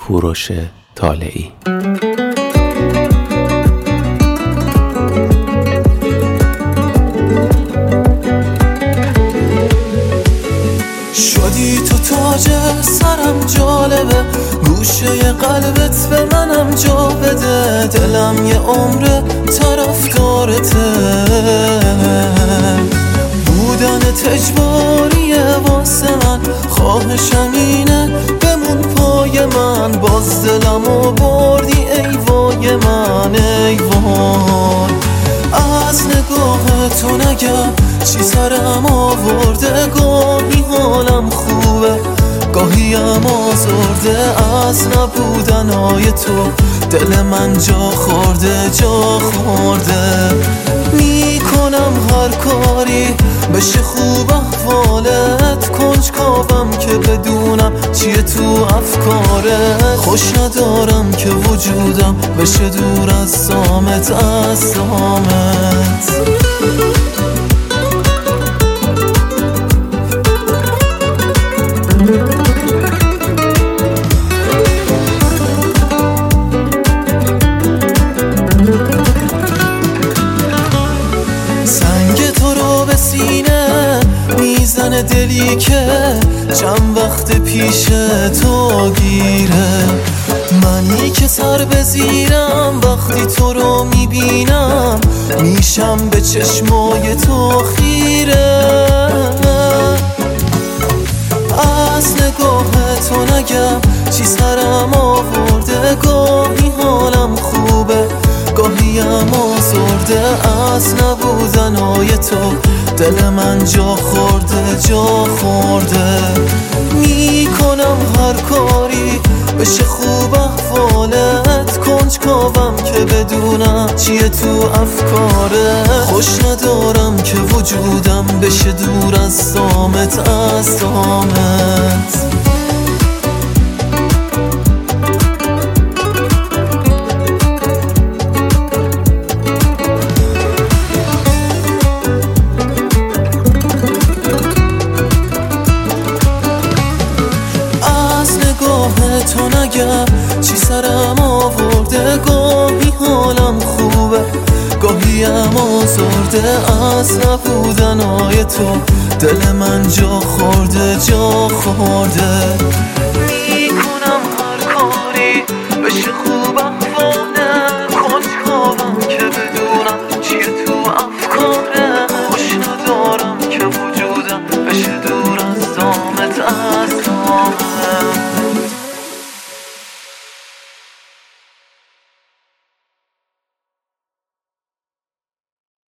کوروش طالعی. شدی تو تاج سرم، جالبه گوشه قلبت به منم جا بده. دلم یه عمر طرفدارته، بودنت اجباریه واسه من. خواهشم اینه بمون پای من، باز دلمو بردی ای وای من ای وای. از نگاه تو نگم چی سرم آورده، گاهی حالم خوبه گاهیم آزرده. از نبودنهای تو دل من جا خورده جا خورده. میکنم هر کاری بشه خوب احوالت، کنجکاوم که بدونم چیه تو افکارت. خوش ندارم که وجودم بشه دور از سامت از سامت. سنگ تو رو به سینه میزنه دلی که چند وقت پیش تو گیره. منی که سر بزیرم وقتی تو رو میبینم، میشم به چشمای تو خیره. از نگاه تو نگم چی سرم آورده، گاهی حالم خوبه گاهیم آزرده. از نبودنهای تو دل من جا خورده جا خورده. میکنم هر کاری بشه خوب احوالت، کنجکاوم که بدونم چیه تو افکاره. خوش ندارم که وجودم بشه دور از سامت از سامت. تو نگم چی سرم آورده، گاهی حالم خوبه گاهیم آزرده. از نبودنهای تو دل من جا خورده جا خورده.